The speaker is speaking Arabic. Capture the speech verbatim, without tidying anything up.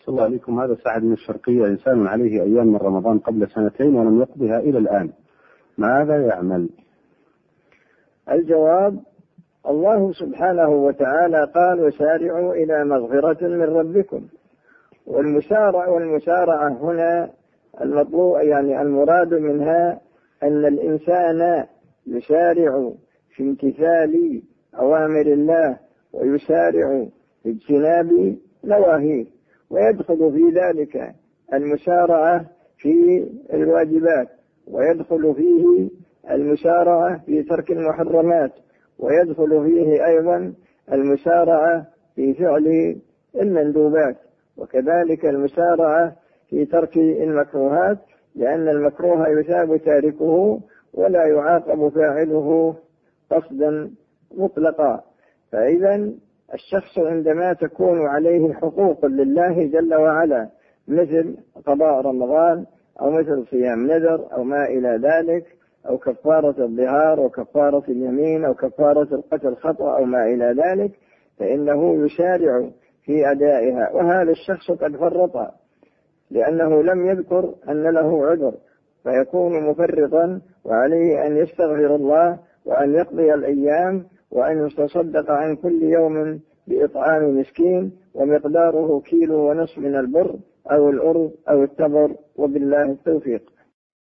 الله عليكم. هذا سعد من الشرقية، إنسان عليه أيام من رمضان قبل سنتين ولم يقضها إلى الآن، ماذا يعمل؟ الجواب: الله سبحانه وتعالى قال: وسارعوا إلى مغفرة من ربكم. والمسارعة والمسارعة هنا المطلوب يعني المراد منها أن الإنسان يسارع في امتثال أوامر الله ويسارع في اجتناب نواهيه، ويدخل في ذلك المسارعة في الواجبات، ويدخل فيه المسارعة في ترك المحرمات، ويدخل فيه أيضا المسارعة في فعل المندوبات، وكذلك المسارعة في ترك المكروهات، لأن المكروه يثاب تاركه ولا يعاقب فاعله قصدا مطلقا. فإذا الشخص عندما تكون عليه حقوق لله جل وعلا مثل قضاء رمضان أو مثل صيام نذر أو ما إلى ذلك، أو كفارة الظهار وكفارة اليمين أو كفارة القتل خطأ أو ما إلى ذلك، فإنه يسارع في أدائها. وهذا الشخص قد فرط لأنه لم يذكر أن له عذر، فيكون مفرطا، وعليه أن يستغفر الله وأن يقضي الأيام وأن يتصدق عن كل يوم بإطعام مسكين ومقداره كيلو ونصف من البر أو الأرز أو التمر، وبالله التوفيق.